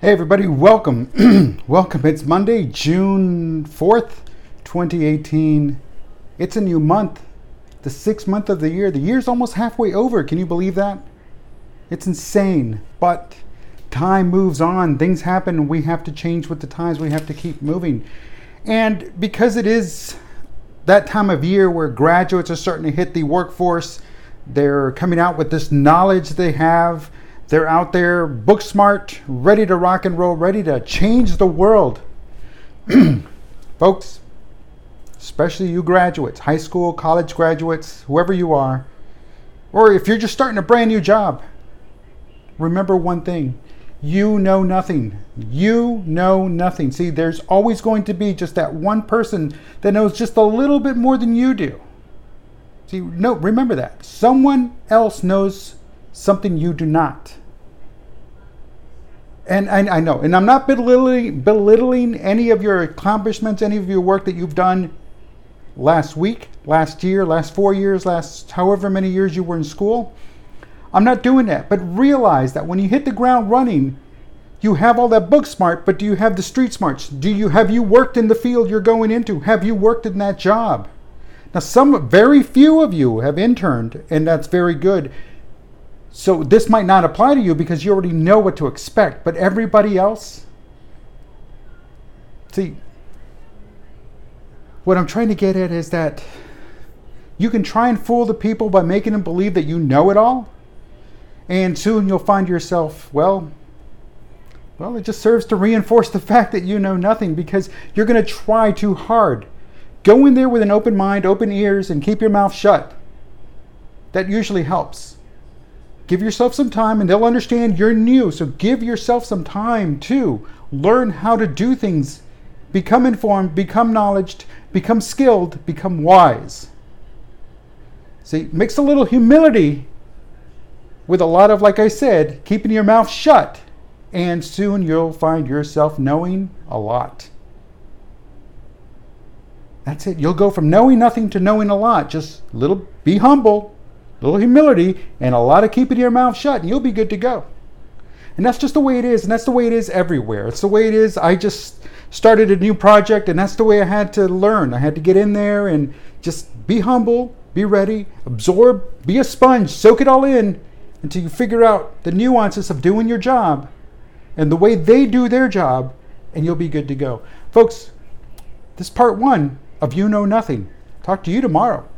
Hey everybody, welcome. Welcome. It's Monday, June 4th, 2018. It's a new month, the 6th month of the year. The year's almost halfway over. Can you believe that? It's insane. But time moves on. Things happen. We have to change with the times. We have to keep moving. And because it is that time of year where graduates are starting to hit the workforce, they're coming out with this knowledge they have. They're out there, book smart, ready to rock and roll, ready to change the world. Folks, especially you graduates, high school, college graduates, whoever you are, or if you're just starting a brand new job, remember one thing. You know nothing. You know nothing. See, there's always going to be just that one person that knows just a little bit more than you do. See, no, remember that. Someone else knows something you do not. And I know, and I'm not belittling any of your accomplishments, any of your work that you've done last week, last year, last 4 years, last however many years you were in school. I'm not doing that, but realize that when you hit the ground running, you have all that book smart, but do you have the street smarts? Have you worked in the field you're going into? Have you worked in that job? Now, very few of you have interned, and that's very good. So this might not apply to you because you already know what to expect, but everybody else, see, what I'm trying to get at is that you can try and fool the people by making them believe that you know it all, and soon you'll find yourself, well, it just serves to reinforce the fact that you know nothing because you're going to try too hard. Go in there with an open mind, open ears, and keep your mouth shut. That usually helps. Give yourself some time and they'll understand you're new. So give yourself some time to learn how to do things. Become informed, become knowledgeable, become skilled, become wise. See, mix a little humility with a lot of, like I said, keeping your mouth shut. And soon you'll find yourself knowing a lot. That's it. You'll go from knowing nothing to knowing a lot. Just be humble. Little humility and a lot of keeping your mouth shut and you'll be good to go. And that's just the way it is. And that's the way it is everywhere. It's the way it is. I just started a new project and that's the way I had to learn. I had to get in there and just be humble, be ready, absorb, be a sponge, soak it all in until you figure out the nuances of doing your job and the way they do their job and you'll be good to go. Folks, this is part 1 of You Know Nothing. Talk to you tomorrow.